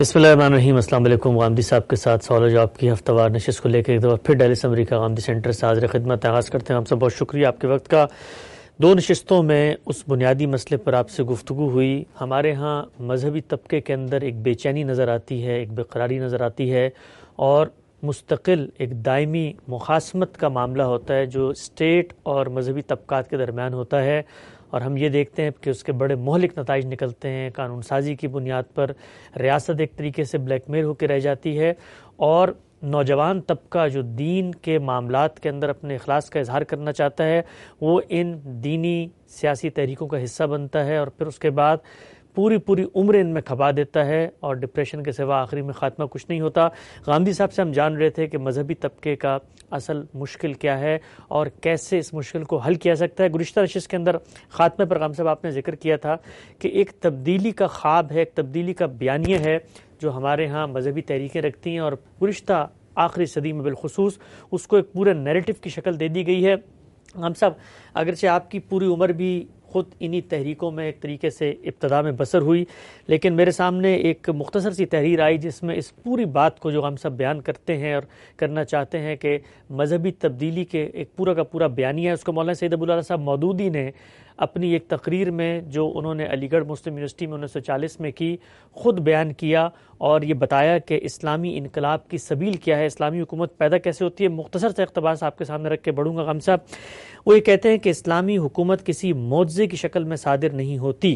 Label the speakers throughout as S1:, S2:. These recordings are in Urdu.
S1: بسم اللہ الرحمن الرحیم۔ السلام علیکم۔ غامدی صاحب کے ساتھ سوال و جواب کی ہفتہ وار نشست کو لے کے ایک دفعہ پھر ڈیلیس امریکہ غامدی سینٹر سے حاضر خدمت آغاز کرتے ہیں۔ آپ سے بہت شکریہ آپ کے وقت کا۔ دو نشستوں میں اس بنیادی مسئلے پر آپ سے گفتگو ہوئی۔ ہمارے ہاں مذہبی طبقے کے اندر ایک بے چینی نظر آتی ہے، ایک بے قراری نظر آتی ہے، اور مستقل ایک دائمی مخاصمت کا معاملہ ہوتا ہے جو اسٹیٹ اور مذہبی طبقات کے درمیان ہوتا ہے، اور ہم یہ دیکھتے ہیں کہ اس کے بڑے مہلک نتائج نکلتے ہیں۔ قانون سازی کی بنیاد پر ریاست ایک طریقے سے بلیک میل ہو کے رہ جاتی ہے، اور نوجوان طبقہ جو دین کے معاملات کے اندر اپنے اخلاص کا اظہار کرنا چاہتا ہے وہ ان دینی سیاسی تحریکوں کا حصہ بنتا ہے، اور پھر اس کے بعد پوری عمر ان میں کھپا دیتا ہے، اور ڈپریشن کے سوا آخری میں خاتمہ کچھ نہیں ہوتا۔ غامدی صاحب سے ہم جان رہے تھے کہ مذہبی طبقے کا اصل مشکل کیا ہے اور کیسے اس مشکل کو حل کیا جا سکتا ہے۔ گزشتہ نشست کے اندر خاتمے پر غام صاحب آپ نے ذکر کیا تھا کہ ایک تبدیلی کا خواب ہے، ایک تبدیلی کا بیانیہ ہے جو ہمارے ہاں مذہبی تحریکیں رکھتی ہیں، اور گزشتہ آخری صدی میں بالخصوص اس کو ایک پورے نیریٹو کی شکل دے دی گئی ہے۔ غام صاحب، اگرچہ آپ کی پوری عمر بھی خود انہی تحریکوں میں ایک طریقے سے ابتدا میں بسر ہوئی، لیکن میرے سامنے ایک مختصر سی تحریر آئی جس میں اس پوری بات کو جو ہم سب بیان کرتے ہیں اور کرنا چاہتے ہیں کہ مذہبی تبدیلی کے ایک پورا کا پورا بیانیہ ہے، اس کو مولانا سید ابوالعلا صاحب مودودی نے اپنی ایک تقریر میں جو انہوں نے علی گڑھ مسلم یونیورسٹی میں 1940 میں کی خود بیان کیا، اور یہ بتایا کہ اسلامی انقلاب کی سبیل کیا ہے، اسلامی حکومت پیدا کیسے ہوتی ہے۔ مختصر سے اقتباس آپ کے سامنے رکھ کے بڑھوں گا غام صاحب۔ وہ یہ کہتے ہیں کہ اسلامی حکومت کسی معجزے کی شکل میں صادر نہیں ہوتی،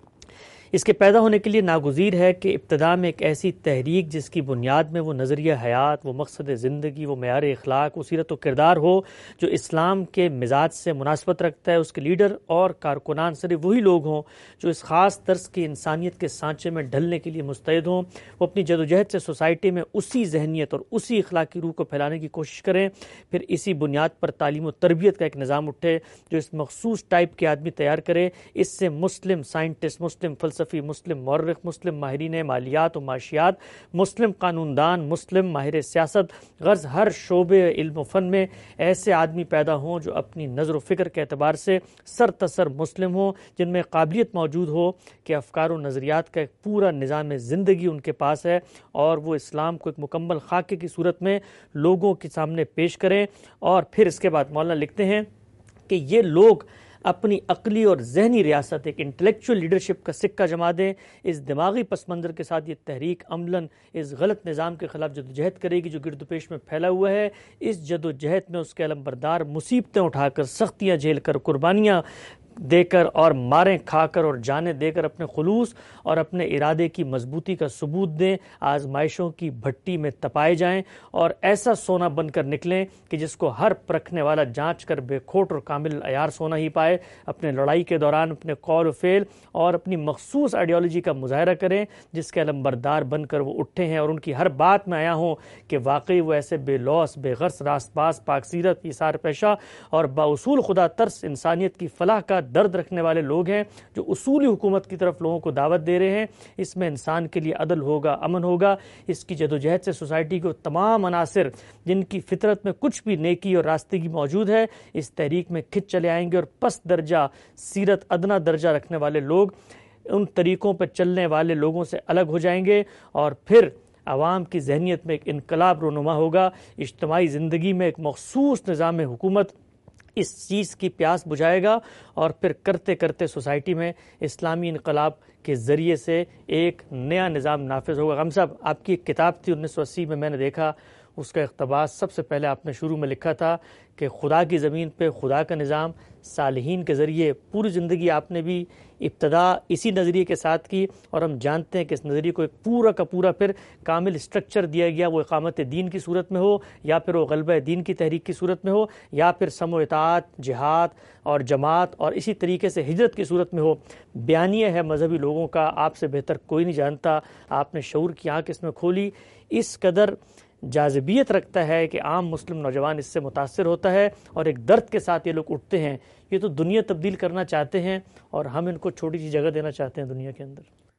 S1: اس کے پیدا ہونے کے لیے ناگزیر ہے کہ ابتدا میں ایک ایسی تحریک جس کی بنیاد میں وہ نظریہ حیات، وہ مقصد زندگی، وہ معیار اخلاق، وہ سیرت و کردار ہو جو اسلام کے مزاج سے مناسبت رکھتا ہے، اس کے لیڈر اور کارکنان صرف وہی لوگ ہوں جو اس خاص طرز کی انسانیت کے سانچے میں ڈھلنے کے لیے مستعد ہوں، وہ اپنی جدوجہد سے سوسائٹی میں اسی ذہنیت اور اسی اخلاقی روح کو پھیلانے کی کوشش کریں، پھر اسی بنیاد پر تعلیم و تربیت کا ایک نظام اٹھے جو اس مخصوص ٹائپ کے آدمی تیار کرے۔ اس سے مسلم سائنٹسٹ، مسلم فلسفی، مسلم مورخ، مسلم ماہرین مالیات و معاشیات، مسلم قانون دان، مسلم ماہر سیاست، غرض ہر شعبے علم و فن میں ایسے آدمی پیدا ہوں جو اپنی نظر و فکر کے اعتبار سے سر تسر مسلم ہوں، جن میں قابلیت موجود ہو کہ افکار و نظریات کا ایک پورا نظام زندگی ان کے پاس ہے، اور وہ اسلام کو ایک مکمل خاکے کی صورت میں لوگوں کے سامنے پیش کریں۔ اور پھر اس کے بعد مولانا لکھتے ہیں کہ یہ لوگ اپنی عقلی اور ذہنی ریاست، ایک انٹلیکچوئل لیڈرشپ کا سکہ جما دیں۔ اس دماغی پس منظر کے ساتھ یہ تحریک عملاً اس غلط نظام کے خلاف جدوجہد کرے گی جو گرد و پیش میں پھیلا ہوا ہے۔ اس جدوجہد میں اس کے علمبردار مصیبتیں اٹھا کر، سختیاں جھیل کر، قربانیاں دے کر اور ماریں کھا کر اور جانیں دے کر اپنے خلوص اور اپنے ارادے کی مضبوطی کا ثبوت دیں، آزمائشوں کی بھٹی میں تپائے جائیں اور ایسا سونا بن کر نکلیں کہ جس کو ہر پرکھنے والا جانچ کر بے کھوٹ اور کامل عیار سونا ہی پائے۔ اپنے لڑائی کے دوران اپنے قول و فعل اور اپنی مخصوص آئیڈیالوجی کا مظاہرہ کریں جس کے علمبردار بن کر وہ اٹھے ہیں، اور ان کی ہر بات میں آیا ہوں کہ واقعی وہ ایسے بے لوث، بے غرض، راست باز، پاک سیرت، ایثار پیشہ اور باصول خدا ترس انسانیت کی فلاح کا درد رکھنے والے لوگ ہیں جو اصولی حکومت کی طرف لوگوں کو دعوت دے رہے ہیں۔ اس میں انسان کے لیے عدل ہوگا، امن ہوگا۔ اس کی جدوجہد سے سوسائٹی کو تمام عناصر جن کی فطرت میں کچھ بھی نیکی اور راستگی موجود ہے اس تحریک میں کھنچ چلے آئیں گے، اور پس درجہ سیرت ادنا درجہ رکھنے والے لوگ ان طریقوں پر چلنے والے لوگوں سے الگ ہو جائیں گے، اور پھر عوام کی ذہنیت میں ایک انقلاب رونما ہوگا۔ اجتماعی زندگی میں ایک مخصوص نظام حکومت اس چیز کی پیاس بجھائے گا، اور پھر کرتے کرتے سوسائٹی میں اسلامی انقلاب کے ذریعے سے ایک نیا نظام نافذ ہوگا۔ غام صاحب، آپ کی ایک کتاب تھی 1980 میں نے دیکھا، اس کا اقتباس سب سے پہلے آپ نے شروع میں لکھا تھا کہ خدا کی زمین پہ خدا کا نظام، صالحین کے ذریعے پوری زندگی آپ نے بھی ابتدا اسی نظریے کے ساتھ کی، اور ہم جانتے ہیں کہ اس نظریے کو ایک پورا کا پورا پھر کامل اسٹرکچر دیا گیا، وہ اقامت دین کی صورت میں ہو، یا پھر وہ غلبہ دین کی تحریک کی صورت میں ہو، یا پھر سم و اطاعت، جہاد اور جماعت اور اسی طریقے سے ہجرت کی صورت میں ہو۔ بیانیہ ہے مذہبی لوگوں کا، آپ سے بہتر کوئی نہیں جانتا، آپ نے شعور کی آنکھ اس میں کھولی، اس قدر جاذبیت رکھتا ہے کہ عام مسلم نوجوان اس سے متاثر ہوتا ہے، اور ایک درد کے ساتھ یہ لوگ اٹھتے ہیں۔ یہ تو دنیا تبدیل کرنا چاہتے ہیں، اور ہم ان کو چھوٹی سی جگہ دینا چاہتے ہیں دنیا کے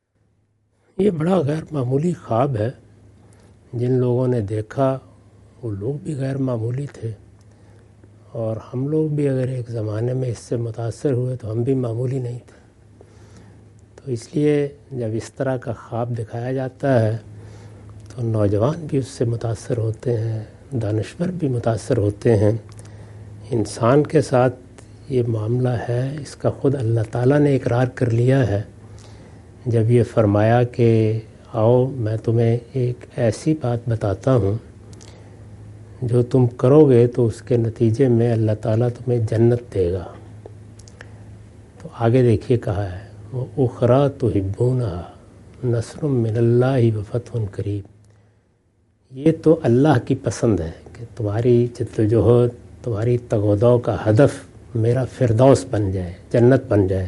S1: اندر۔
S2: یہ بڑا غیر معمولی خواب ہے، جن لوگوں نے دیکھا وہ لوگ بھی غیر معمولی تھے، اور ہم لوگ بھی اگر ایک زمانے میں اس سے متاثر ہوئے تو ہم بھی معمولی نہیں تھے۔ تو اس لیے جب اس طرح کا خواب دکھایا جاتا ہے تو نوجوان بھی اس سے متاثر ہوتے ہیں، دانشور بھی متاثر ہوتے ہیں۔ انسان کے ساتھ یہ معاملہ ہے، اس کا خود اللہ تعالیٰ نے اقرار کر لیا ہے جب یہ فرمایا کہ آؤ میں تمہیں ایک ایسی بات بتاتا ہوں جو تم کرو گے تو اس کے نتیجے میں اللہ تعالیٰ تمہیں جنت دے گا۔ تو آگے دیکھیے کہا ہے وَأُخْرَىٰ تُحِبُّونَهَا نَصْرٌ مِّنَ اللَّهِ وَفَتْحٌ قَرِیب۔ یہ تو اللہ کی پسند ہے کہ تمہاری جد و جہد، تمہاری تگ و دو کا ہدف میرا فردوس بن جائے، جنت بن جائے۔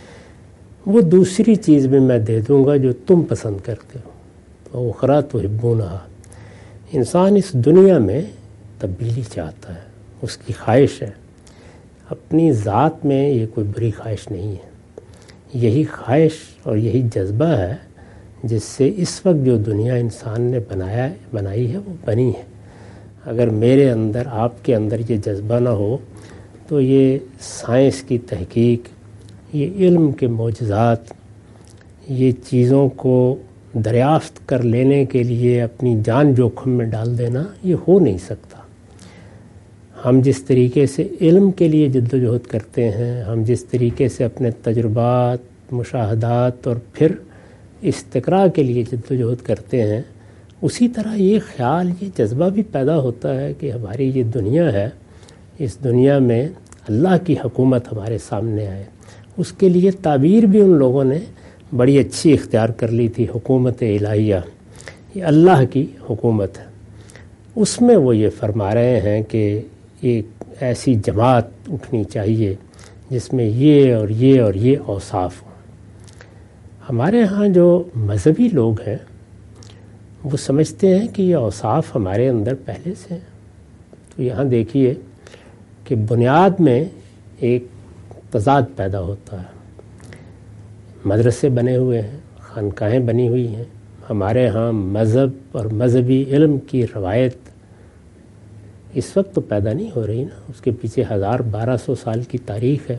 S2: وہ دوسری چیز بھی میں دے دوں گا جو تم پسند کرتے ہو۔ وَأُخْرَىٰ تُحِبُّونَهَا۔ انسان اس دنیا میں تبدیلی چاہتا ہے، اس کی خواہش ہے، اپنی ذات میں یہ کوئی بری خواہش نہیں ہے، یہی خواہش اور یہی جذبہ ہے جس سے اس وقت جو دنیا انسان نے بنائی ہے وہ بنی ہے۔ اگر میرے اندر، آپ کے اندر یہ جذبہ نہ ہو تو یہ سائنس کی تحقیق، یہ علم کے معجزات، یہ چیزوں کو دریافت کر لینے کے لیے اپنی جان جوخم میں ڈال دینا یہ ہو نہیں سکتا۔ ہم جس طریقے سے علم کے لیے جد و جہد کرتے ہیں، ہم جس طریقے سے اپنے تجربات، مشاہدات اور پھر استقراء کے لیے جد و جہد کرتے ہیں، اسی طرح یہ خیال، یہ جذبہ بھی پیدا ہوتا ہے کہ ہماری یہ دنیا ہے، اس دنیا میں اللہ کی حکومت ہمارے سامنے آئے۔ اس کے لیے تعبیر بھی ان لوگوں نے بڑی اچھی اختیار کر لی تھی، حکومت الہیہ، یہ اللہ کی حکومت ہے۔ اس میں وہ یہ فرما رہے ہیں کہ ایک ایسی جماعت اٹھنی چاہیے جس میں یہ اور یہ اور یہ اوصاف ہوں۔ ہمارے ہاں جو مذہبی لوگ ہیں وہ سمجھتے ہیں کہ یہ اوصاف ہمارے اندر پہلے سے ہیں۔ تو یہاں دیکھیے کہ بنیاد میں ایک تضاد پیدا ہوتا ہے۔ مدرسے بنے ہوئے ہیں، خانقاہیں بنی ہوئی ہیں، ہمارے ہاں مذہب اور مذہبی علم کی روایت اس وقت تو پیدا نہیں ہو رہی نا، اس کے پیچھے 1200 سال کی تاریخ ہے۔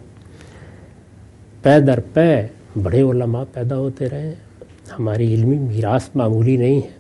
S2: پے در پے بڑے علماء پیدا ہوتے رہے ہیں، ہماری علمی میراث معمولی نہیں ہے۔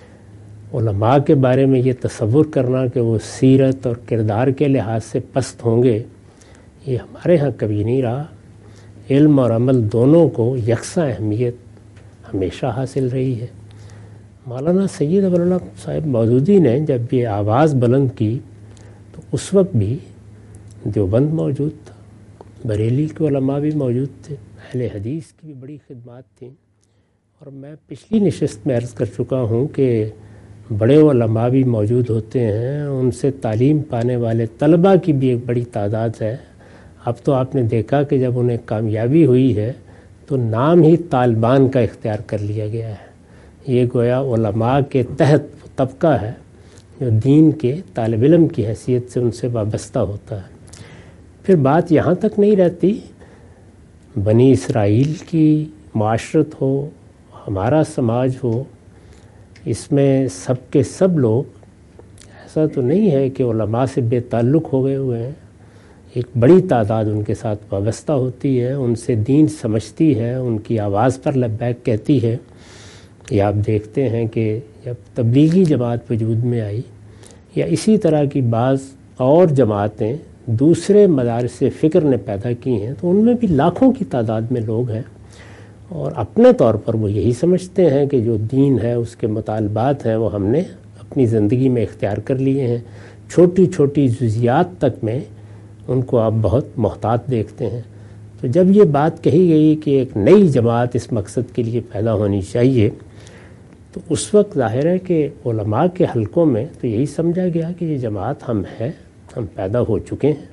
S2: علماء کے بارے میں یہ تصور کرنا کہ وہ سیرت اور کردار کے لحاظ سے پست ہوں گے، یہ ہمارے ہاں کبھی نہیں رہا۔ علم اور عمل دونوں کو یکساں اہمیت ہمیشہ حاصل رہی ہے۔ مولانا سید ابو العلا صاحب مودودی نے جب یہ آواز بلند کی تو اس وقت بھی دیوبند موجود تھا، بریلی کے علماء بھی موجود تھے، اہل حدیث کی بھی بڑی خدمات تھیں، اور میں پچھلی نشست میں عرض کر چکا ہوں کہ بڑے علماء بھی موجود ہوتے ہیں، ان سے تعلیم پانے والے طلباء کی بھی ایک بڑی تعداد ہے۔ اب تو آپ نے دیکھا کہ جب انہیں کامیابی ہوئی ہے تو نام ہی طالبان کا اختیار کر لیا گیا ہے۔ یہ گویا علماء کے تحت طبقہ ہے جو دین کے طالب علم کی حیثیت سے ان سے وابستہ ہوتا ہے۔ پھر بات یہاں تک نہیں رہتی، بنی اسرائیل کی معاشرت ہو، ہمارا سماج ہو، اس میں سب کے سب لوگ، ایسا تو نہیں ہے کہ علماء سے بے تعلق ہو گئے ہوئے ہیں، ایک بڑی تعداد ان کے ساتھ وابستہ ہوتی ہے، ان سے دین سمجھتی ہے، ان کی آواز پر لبیک کہتی ہے۔ یہ آپ دیکھتے ہیں کہ جب تبلیغی جماعت وجود میں آئی یا اسی طرح کی بعض اور جماعتیں دوسرے مدارس فکر نے پیدا کی ہیں تو ان میں بھی لاکھوں کی تعداد میں لوگ ہیں، اور اپنے طور پر وہ یہی سمجھتے ہیں کہ جو دین ہے اس کے مطالبات ہیں وہ ہم نے اپنی زندگی میں اختیار کر لیے ہیں۔ چھوٹی چھوٹی جزیات تک میں ان کو آپ بہت محتاط دیکھتے ہیں۔ تو جب یہ بات کہی گئی کہ ایک نئی جماعت اس مقصد کے لیے پیدا ہونی چاہیے تو اس وقت ظاہر ہے کہ علماء کے حلقوں میں تو یہی سمجھا گیا کہ یہ جماعت ہم پیدا ہو چکے ہیں۔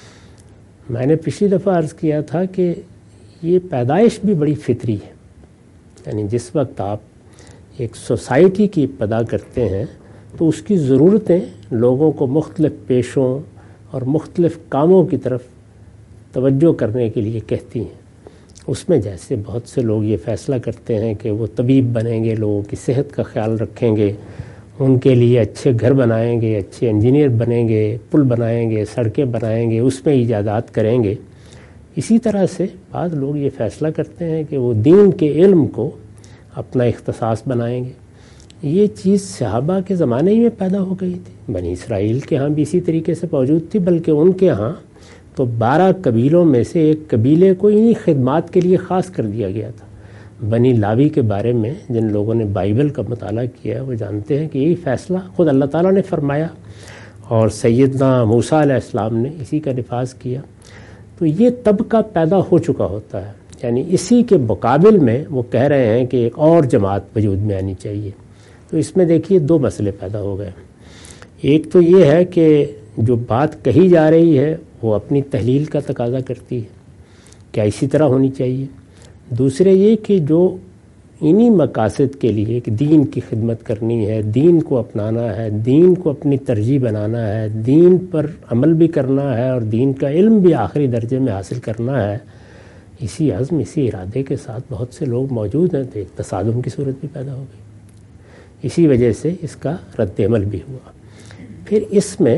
S2: میں نے پچھلی دفعہ عرض کیا تھا کہ یہ پیدائش بھی بڑی فطری ہے، یعنی جس وقت آپ ایک سوسائٹی کی ابتدا کرتے ہیں تو اس کی ضرورتیں لوگوں کو مختلف پیشوں اور مختلف کاموں کی طرف توجہ کرنے کے لیے کہتی ہیں۔ اس میں جیسے بہت سے لوگ یہ فیصلہ کرتے ہیں کہ وہ طبیب بنیں گے، لوگوں کی صحت کا خیال رکھیں گے، ان کے لیے اچھے گھر بنائیں گے، اچھے انجینئر بنیں گے، پل بنائیں گے، سڑکیں بنائیں گے، اس میں ایجادات کریں گے۔ اسی طرح سے بعض لوگ یہ فیصلہ کرتے ہیں کہ وہ دین کے علم کو اپنا اختصاص بنائیں گے۔ یہ چیز صحابہ کے زمانے ہی میں پیدا ہو گئی تھی، بنی اسرائیل کے ہاں بھی اسی طریقے سے موجود تھی، بلکہ ان کے ہاں تو 12 قبیلوں میں سے ایک قبیلے کو انہی خدمات کے لیے خاص کر دیا گیا تھا۔ بنی لاوی کے بارے میں جن لوگوں نے بائبل کا مطالعہ کیا وہ جانتے ہیں کہ یہی فیصلہ خود اللہ تعالیٰ نے فرمایا اور سیدنا موسیٰ علیہ السلام نے اسی کا نفاذ کیا۔ تو یہ طبقہ پیدا ہو چکا ہوتا ہے، یعنی اسی کے مقابل میں وہ کہہ رہے ہیں کہ ایک اور جماعت وجود میں آنی چاہیے۔ تو اس میں دیکھیے 2 مسئلے پیدا ہو گئے۔ ایک تو یہ ہے کہ جو بات کہی جا رہی ہے وہ اپنی تحلیل کا تقاضا کرتی ہے، کیا اسی طرح ہونی چاہیے؟ دوسرے یہ کہ جو انہی مقاصد کے لیے کہ دین کی خدمت کرنی ہے، دین کو اپنانا ہے، دین کو اپنی ترجیح بنانا ہے، دین پر عمل بھی کرنا ہے اور دین کا علم بھی آخری درجے میں حاصل کرنا ہے، اسی عزم اسی ارادے کے ساتھ بہت سے لوگ موجود ہیں، تو ایک تصادم کی صورت بھی پیدا ہو گئی۔ اسی وجہ سے اس کا رد عمل بھی ہوا۔ پھر اس میں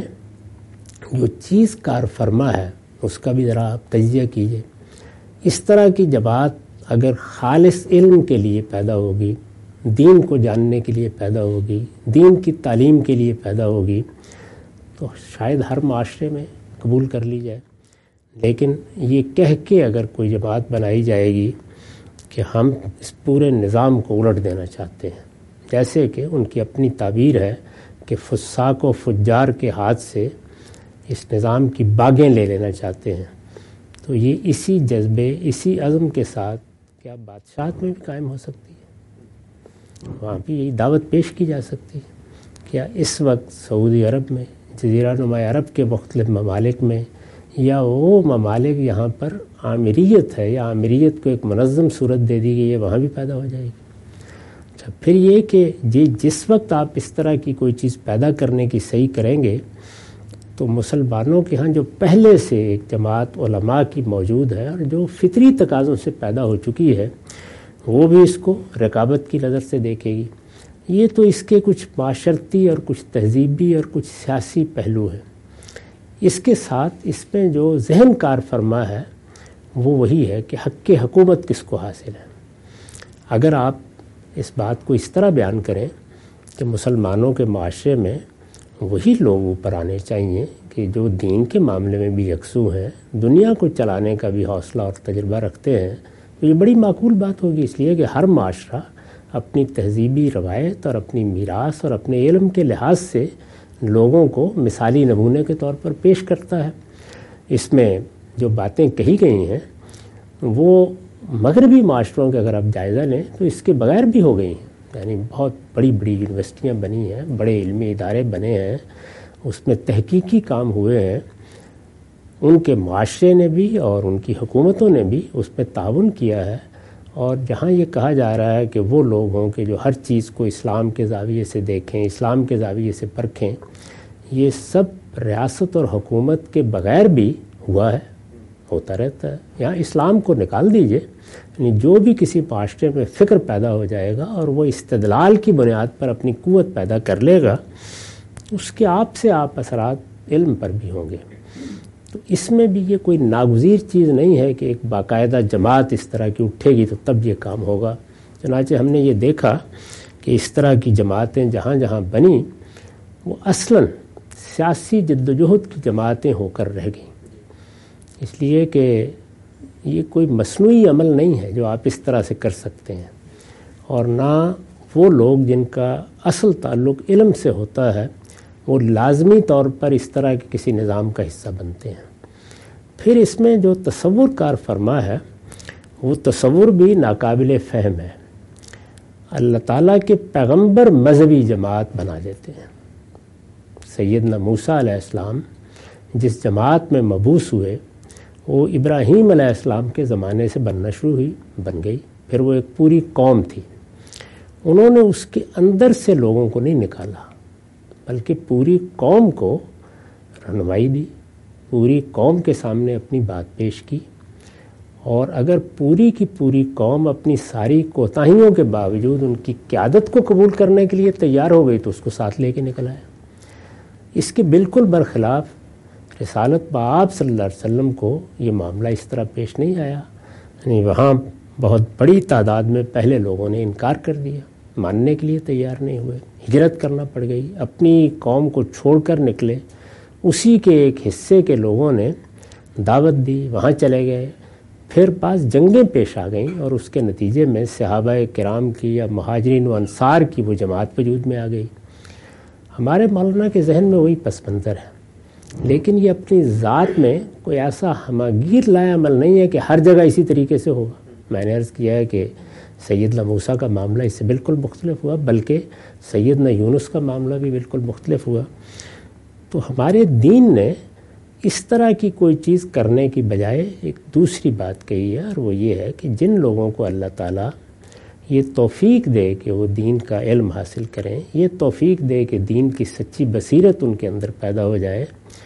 S2: جو چیز کار فرما ہے اس کا بھی ذرا آپ تجزیہ کیجئے۔ اس طرح کی جماعت اگر خالص علم کے لیے پیدا ہوگی، دین کو جاننے کے لیے پیدا ہوگی، دین کی تعلیم کے لیے پیدا ہوگی، تو شاید ہر معاشرے میں قبول کر لی جائے۔ لیکن یہ کہہ کے اگر کوئی جماعت بنائی جائے گی کہ ہم اس پورے نظام کو الٹ دینا چاہتے ہیں، جیسے کہ ان کی اپنی تعبیر ہے کہ فساق و فجار کے ہاتھ سے اس نظام کی باغیں لے لینا چاہتے ہیں، تو یہ اسی جذبے اسی عزم کے ساتھ کیا بادشاہت میں بھی قائم ہو سکتی ہے؟ وہاں بھی یہی دعوت پیش کی جا سکتی ہے۔ کیا اس وقت سعودی عرب میں، جزیرہ نما عرب کے مختلف ممالک میں، یا وہ ممالک یہاں پر آمریت ہے یا آمریت کو ایک منظم صورت دے دی گئی ہے، وہاں بھی پیدا ہو جائے گی؟ اچھا، پھر یہ کہ جس وقت آپ اس طرح کی کوئی چیز پیدا کرنے کی صحیح کریں گے تو مسلمانوں کے ہاں جو پہلے سے ایک جماعت علماء کی موجود ہے اور جو فطری تقاضوں سے پیدا ہو چکی ہے، وہ بھی اس کو رقابت کی نظر سے دیکھے گی۔ یہ تو اس کے کچھ معاشرتی اور کچھ تہذیبی اور کچھ سیاسی پہلو ہیں۔ اس کے ساتھ اس میں جو ذہن کار فرما ہے وہ وہی ہے کہ حق حکومت کس کو حاصل ہے۔ اگر آپ اس بات کو اس طرح بیان کریں کہ مسلمانوں کے معاشرے میں وہی لوگ اوپر آنے چاہیے کہ جو دین کے معاملے میں بھی یکسو ہیں، دنیا کو چلانے کا بھی حوصلہ اور تجربہ رکھتے ہیں، تو یہ بڑی معقول بات ہوگی، اس لیے کہ ہر معاشرہ اپنی تہذیبی روایت اور اپنی میراث اور اپنے علم کے لحاظ سے لوگوں کو مثالی نمونے کے طور پر پیش کرتا ہے۔ اس میں جو باتیں کہی گئی ہیں وہ مغربی معاشروں کے اگر آپ جائزہ لیں تو اس کے بغیر بھی ہو گئی ہیں، یعنی بہت بڑی بڑی یونیورسٹیاں بنی ہیں، بڑے علمی ادارے بنے ہیں، اس میں تحقیقی کام ہوئے ہیں، ان کے معاشرے نے بھی اور ان کی حکومتوں نے بھی اس میں تعاون کیا ہے۔ اور جہاں یہ کہا جا رہا ہے کہ وہ لوگ ہوں کہ جو ہر چیز کو اسلام کے زاویے سے دیکھیں، اسلام کے زاویے سے پرکھیں، یہ سب ریاست اور حکومت کے بغیر بھی ہوا ہے، ہوتا رہتا ہے۔ یہاں اسلام کو نکال دیجئے، یعنی جو بھی کسی معاشرے میں فکر پیدا ہو جائے گا اور وہ استدلال کی بنیاد پر اپنی قوت پیدا کر لے گا، اس کے آپ سے آپ اثرات علم پر بھی ہوں گے۔ تو اس میں بھی یہ کوئی ناگزیر چیز نہیں ہے کہ ایک باقاعدہ جماعت اس طرح کی اٹھے گی تو تب یہ کام ہوگا۔ چنانچہ ہم نے یہ دیکھا کہ اس طرح کی جماعتیں جہاں جہاں بنی وہ اصلاً سیاسی جدوجہد کی جماعتیں ہو کر رہ گئیں، اس لیے کہ یہ کوئی مصنوعی عمل نہیں ہے جو آپ اس طرح سے کر سکتے ہیں، اور نہ وہ لوگ جن کا اصل تعلق علم سے ہوتا ہے وہ لازمی طور پر اس طرح کے کسی نظام کا حصہ بنتے ہیں۔ پھر اس میں جو تصور کار فرما ہے وہ تصور بھی ناقابل فہم ہے۔ اللہ تعالیٰ کے پیغمبر مذہبی جماعت بنا دیتے ہیں۔ سیدنا موسیٰ علیہ السلام جس جماعت میں مبعوث ہوئے وہ ابراہیم علیہ السلام کے زمانے سے بننا شروع ہوئی، بن گئی، پھر وہ ایک پوری قوم تھی۔ انہوں نے اس کے اندر سے لوگوں کو نہیں نکالا بلکہ پوری قوم کو رہنمائی دی، پوری قوم کے سامنے اپنی بات پیش کی، اور اگر پوری کی پوری قوم اپنی ساری کوتاہیوں کے باوجود ان کی قیادت کو قبول کرنے کے لیے تیار ہو گئی تو اس کو ساتھ لے کے نکل آیا۔ اس کے بالکل برخلاف رسالت بآب صلی اللہ علیہ وسلم کو یہ معاملہ اس طرح پیش نہیں آیا، یعنی وہاں بہت بڑی تعداد میں پہلے لوگوں نے انکار کر دیا، ماننے کے لیے تیار نہیں ہوئے، ہجرت کرنا پڑ گئی، اپنی قوم کو چھوڑ کر نکلے۔ اسی کے ایک حصے کے لوگوں نے دعوت دی، وہاں چلے گئے، پھر بعض جنگیں پیش آ گئیں اور اس کے نتیجے میں صحابہ کرام کی یا مہاجرین و انصار کی وہ جماعت وجود میں آ گئی۔ ہمارے مولانا کے ذہن میں وہی پس منظر ہے، لیکن یہ اپنی ذات میں کوئی ایسا ہماگیر لایا عمل نہیں ہے کہ ہر جگہ اسی طریقے سے ہوگا۔ میں نے عرض کیا ہے کہ سیدنا موسیٰ کا معاملہ اس سے بالکل مختلف ہوا، بلکہ سیدنا یونس کا معاملہ بھی بالکل مختلف ہوا۔ تو ہمارے دین نے اس طرح کی کوئی چیز کرنے کی بجائے ایک دوسری بات کہی ہے، اور وہ یہ ہے کہ جن لوگوں کو اللہ تعالیٰ یہ توفیق دے کہ وہ دین کا علم حاصل کریں، یہ توفیق دے کہ دین کی سچی بصیرت ان کے اندر پیدا ہو جائے،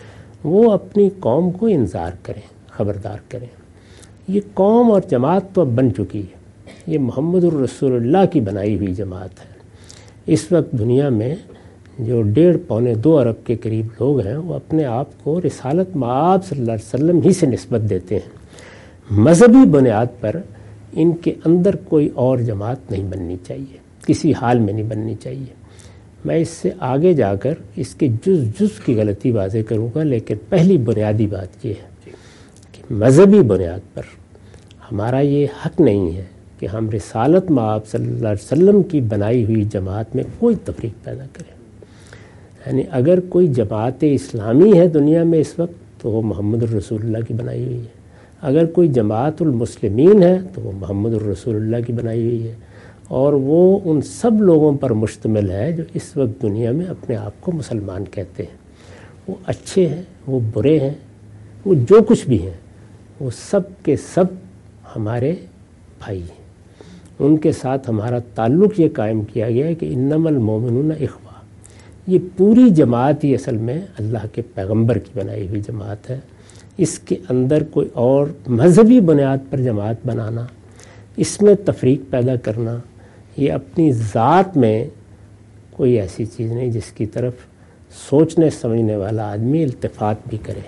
S2: وہ اپنی قوم کو انذار کریں، خبردار کریں۔ یہ قوم اور جماعت تو اب بن چکی ہے، یہ محمد الرسول اللہ کی بنائی ہوئی جماعت ہے۔ اس وقت دنیا میں جو 1.5-2 ارب کے قریب لوگ ہیں، وہ اپنے آپ کو رسالت مآب صلی اللہ علیہ وسلم ہی سے نسبت دیتے ہیں۔ مذہبی بنیاد پر ان کے اندر کوئی اور جماعت نہیں بننی چاہیے، کسی حال میں نہیں بننی چاہیے۔ میں اس سے آگے جا کر اس کے جز کی غلطی واضح کروں گا، لیکن پہلی بنیادی بات یہ ہے کہ مذہبی بنیاد پر ہمارا یہ حق نہیں ہے کہ ہم رسالت مآب صلی اللہ علیہ وسلم کی بنائی ہوئی جماعت میں کوئی تفریق پیدا کریں۔ یعنی اگر کوئی جماعت اسلامی ہے دنیا میں اس وقت تو وہ محمد الرسول اللہ کی بنائی ہوئی ہے، اگر کوئی جماعت المسلمین ہے تو وہ محمد الرسول اللہ کی بنائی ہوئی ہے، اور وہ ان سب لوگوں پر مشتمل ہے جو اس وقت دنیا میں اپنے آپ کو مسلمان کہتے ہیں۔ وہ اچھے ہیں، وہ برے ہیں، وہ جو کچھ بھی ہیں، وہ سب کے سب ہمارے بھائی ہیں۔ ان کے ساتھ ہمارا تعلق یہ قائم کیا گیا ہے کہ انما المؤمنون اخوہ۔ یہ پوری جماعت ہی اصل میں اللہ کے پیغمبر کی بنائی ہوئی جماعت ہے۔ اس کے اندر کوئی اور مذہبی بنیاد پر جماعت بنانا، اس میں تفریق پیدا کرنا، یہ اپنی ذات میں کوئی ایسی چیز نہیں جس کی طرف سوچنے سمجھنے والا آدمی التفات بھی کرے۔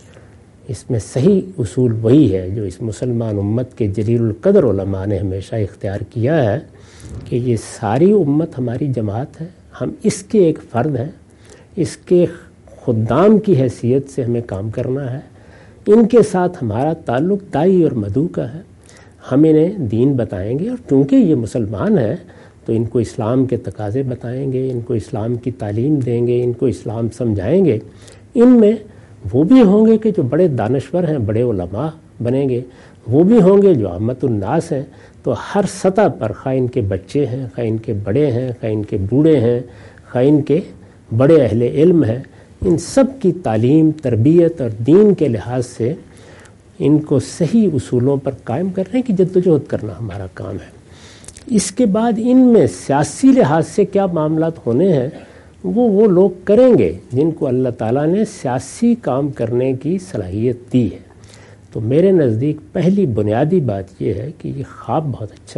S2: اس میں صحیح اصول وہی ہے جو اس مسلمان امت کے جلیل القدر علماء نے ہمیشہ اختیار کیا ہے کہ یہ ساری امت ہماری جماعت ہے، ہم اس کے ایک فرد ہیں، اس کے خدام کی حیثیت سے ہمیں کام کرنا ہے۔ ان کے ساتھ ہمارا تعلق دائی اور مدعو کا ہے، ہم انہیں دین بتائیں گے، اور چونکہ یہ مسلمان ہیں تو ان کو اسلام کے تقاضے بتائیں گے، ان کو اسلام کی تعلیم دیں گے، ان کو اسلام سمجھائیں گے۔ ان میں وہ بھی ہوں گے کہ جو بڑے دانشور ہیں، بڑے علماء بنیں گے، وہ بھی ہوں گے جو عامت الناس ہیں۔ تو ہر سطح پر خواہ ان کے بچے ہیں، خواہ ان کے بڑے ہیں، خواہ ان کے بوڑھے ہیں، خواہ ان کے بڑے اہل علم ہیں، ان سب کی تعلیم، تربیت اور دین کے لحاظ سے ان کو صحیح اصولوں پر قائم کرنے کی جدوجہد کرنا ہمارا کام ہے۔ اس کے بعد ان میں سیاسی لحاظ سے کیا معاملات ہونے ہیں وہ لوگ کریں گے جن کو اللہ تعالیٰ نے سیاسی کام کرنے کی صلاحیت دی ہے۔ تو میرے نزدیک پہلی بنیادی بات یہ ہے کہ یہ خواب بہت اچھا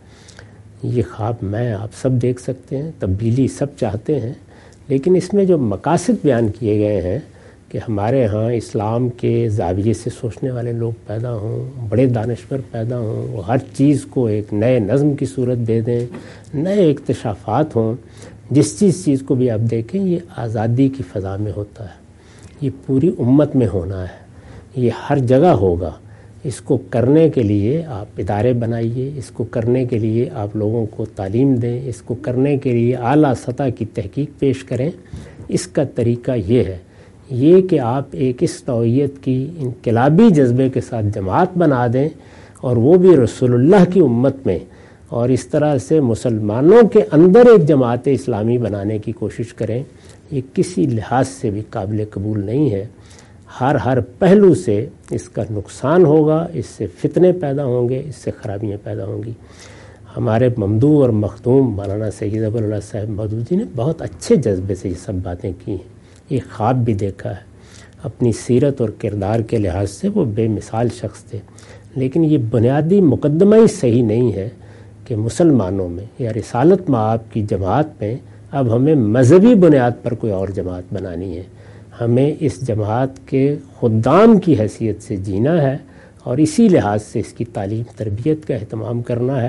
S2: ہے، یہ خواب میں آپ سب دیکھ سکتے ہیں، تبدیلی سب چاہتے ہیں، لیکن اس میں جو مقاصد بیان کیے گئے ہیں کہ ہمارے ہاں اسلام کے زاویے سے سوچنے والے لوگ پیدا ہوں، بڑے دانشور پیدا ہوں، وہ ہر چیز کو ایک نئے نظم کی صورت دے دیں، نئے اکتشافات ہوں، جس چیز کو بھی آپ دیکھیں یہ آزادی کی فضا میں ہوتا ہے، یہ پوری امت میں ہونا ہے، یہ ہر جگہ ہوگا۔ اس کو کرنے کے لیے آپ ادارے بنائیے، اس کو کرنے کے لیے آپ لوگوں کو تعلیم دیں، اس کو کرنے کے لیے اعلیٰ سطح کی تحقیق پیش کریں۔ اس کا طریقہ یہ ہے یہ کہ آپ ایک اس نوعیت کی انقلابی جذبے کے ساتھ جماعت بنا دیں، اور وہ بھی رسول اللہ کی امت میں، اور اس طرح سے مسلمانوں کے اندر ایک جماعت اسلامی بنانے کی کوشش کریں۔ یہ کسی لحاظ سے بھی قابل قبول نہیں ہے، ہر پہلو سے اس کا نقصان ہوگا، اس سے فتنے پیدا ہوں گے، اس سے خرابیاں پیدا ہوں گی۔ ہمارے ممدوح اور مخدوم مولانا سید ابو اللہ صاحب مودودی نے بہت اچھے جذبے سے یہ سب باتیں کی ہیں، یہ خواب بھی دیکھا ہے، اپنی سیرت اور کردار کے لحاظ سے وہ بے مثال شخص تھے، لیکن یہ بنیادی مقدمہ ہی صحیح نہیں ہے کہ مسلمانوں میں یا رسالت مآب کی جماعت میں اب ہمیں مذہبی بنیاد پر کوئی اور جماعت بنانی ہے۔ ہمیں اس جماعت کے خدام کی حیثیت سے جینا ہے، اور اسی لحاظ سے اس کی تعلیم تربیت کا اہتمام کرنا ہے،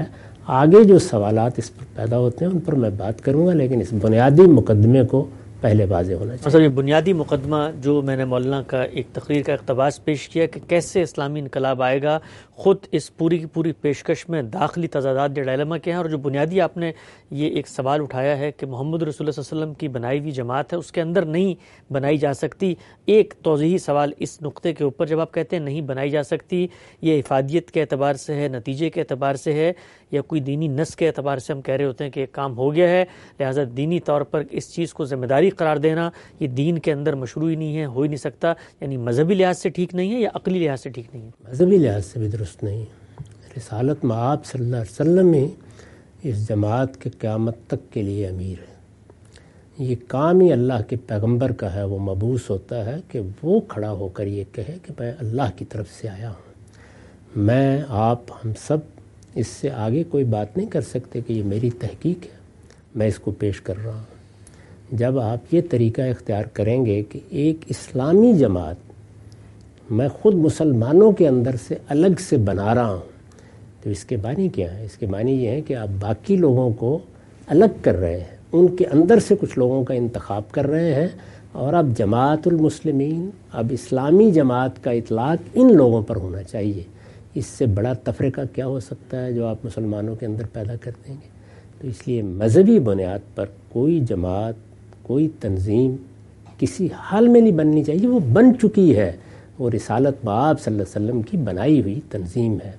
S2: آگے جو سوالات اس پر پیدا ہوتے ہیں ان پر میں بات کروں گا، لیکن اس بنیادی مقدمے کو پہلے واضح ہونا چاہیے۔
S1: مثلا یہ بنیادی مقدمہ جو میں نے مولانا کا ایک تقریر کا اقتباس پیش کیا کہ کیسے اسلامی انقلاب آئے گا، خود اس پوری کی پوری پیشکش میں داخلی تضادات یا ڈائلما کے ہیں، اور جو بنیادی آپ نے یہ ایک سوال اٹھایا ہے کہ محمد رسول اللہ صلی اللہ علیہ وسلم کی بنائی ہوئی جماعت ہے، اس کے اندر نہیں بنائی جا سکتی۔ ایک توضیحی سوال اس نقطے کے اوپر، جب آپ کہتے ہیں نہیں بنائی جا سکتی، یہ افادیت کے اعتبار سے ہے، نتیجے کے اعتبار سے ہے، یا کوئی دینی نص کے اعتبار سے ہم کہہ رہے ہوتے ہیں کہ ایک کام ہو گیا ہے لہٰذا دینی طور پر اس چیز کو ذمہ داری قرار دینا یہ دین کے اندر مشروع ہی نہیں ہے، ہو ہی نہیں سکتا، یعنی مذہبی لحاظ سے ٹھیک نہیں ہے یا عقلی لحاظ سے ٹھیک نہیں ہے؟
S2: مذہبی لحاظ سے بھی درست نہیں ہے۔ رسالت مآب صلی اللہ علیہ وسلم ہی اس جماعت کے قیامت تک کے لیے امیر ہے۔ یہ کام ہی اللہ کے پیغمبر کا ہے، وہ مبعوث ہوتا ہے کہ وہ کھڑا ہو کر یہ کہے کہ میں اللہ کی طرف سے آیا ہوں، میں آپ ہم سب اس سے آگے کوئی بات نہیں کر سکتے کہ یہ میری تحقیق ہے، میں اس کو پیش کر رہا ہوں۔ جب آپ یہ طریقہ اختیار کریں گے کہ ایک اسلامی جماعت میں خود مسلمانوں کے اندر سے الگ سے بنا رہا ہوں، تو اس کے معنی کیا ہے؟ اس کے معنی یہ ہے کہ آپ باقی لوگوں کو الگ کر رہے ہیں، ان کے اندر سے کچھ لوگوں کا انتخاب کر رہے ہیں، اور اب جماعت المسلمین، اب اسلامی جماعت کا اطلاق ان لوگوں پر ہونا چاہیے۔ اس سے بڑا تفرقہ کیا ہو سکتا ہے جو آپ مسلمانوں کے اندر پیدا کر دیں گے؟ تو اس لیے مذہبی بنیاد پر کوئی جماعت، کوئی تنظیم کسی حال میں نہیں بننی چاہیے، وہ بن چکی ہے، وہ رسالت مآب صلی اللہ علیہ وسلم کی بنائی ہوئی تنظیم ہے۔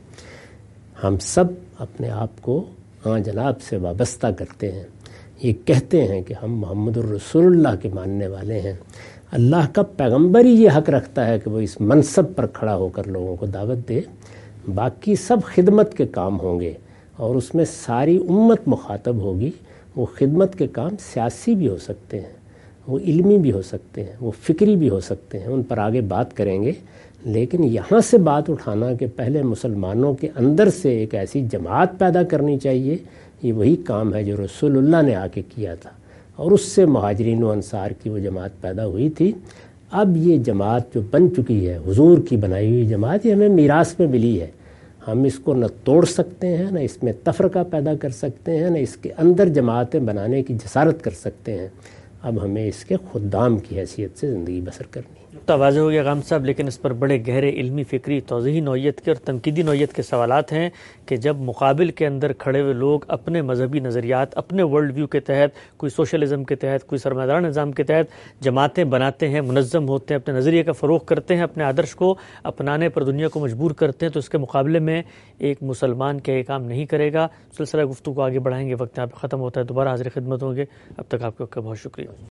S2: ہم سب اپنے آپ کو جناب سے وابستہ کرتے ہیں، یہ کہتے ہیں کہ ہم محمد الرسول اللہ کے ماننے والے ہیں۔ اللہ کا پیغمبر ہی یہ حق رکھتا ہے کہ وہ اس منصب پر کھڑا ہو کر لوگوں کو دعوت دے، باقی سب خدمت کے کام ہوں گے، اور اس میں ساری امت مخاطب ہوگی۔ وہ خدمت کے کام سیاسی بھی ہو سکتے ہیں، وہ علمی بھی ہو سکتے ہیں، وہ فکری بھی ہو سکتے ہیں، ان پر آگے بات کریں گے، لیکن یہاں سے بات اٹھانا کہ پہلے مسلمانوں کے اندر سے ایک ایسی جماعت پیدا کرنی چاہیے، یہ وہی کام ہے جو رسول اللہ نے آ کے کیا تھا، اور اس سے مہاجرین و انصار کی وہ جماعت پیدا ہوئی تھی۔ اب یہ جماعت جو بن چکی ہے، حضور کی بنائی ہوئی جماعت، یہ ہمیں میراث میں ملی ہے، ہم اس کو نہ توڑ سکتے ہیں، نہ اس میں تفرقہ پیدا کر سکتے ہیں، نہ اس کے اندر جماعتیں بنانے کی جسارت کر سکتے ہیں۔ اب ہمیں اس کے خدام کی حیثیت سے زندگی بسر کرنی ہے۔
S1: نقطہ واضح ہو گیا غام صاحب، لیکن اس پر بڑے گہرے علمی، فکری، توضیحی نوعیت کے اور تنقیدی نوعیت کے سوالات ہیں کہ جب مقابل کے اندر کھڑے ہوئے لوگ اپنے مذہبی نظریات، اپنے ورلڈ ویو کے تحت، کوئی سوشلزم کے تحت، کوئی سرمایہ نظام کے تحت جماعتیں بناتے ہیں، منظم ہوتے ہیں، اپنے نظریے کا فروغ کرتے ہیں، اپنے آدرش کو اپنانے پر دنیا کو مجبور کرتے ہیں، تو اس کے مقابلے میں ایک مسلمان کیا یہ کام نہیں کرے گا؟ سلسلہ گفتگو کو آگے بڑھائیں گے، وقت یہاں پہ ختم ہوتا ہے، دوبارہ حاضر خدمت ہوں گے، اب تک آپ کا بہت شکریہ۔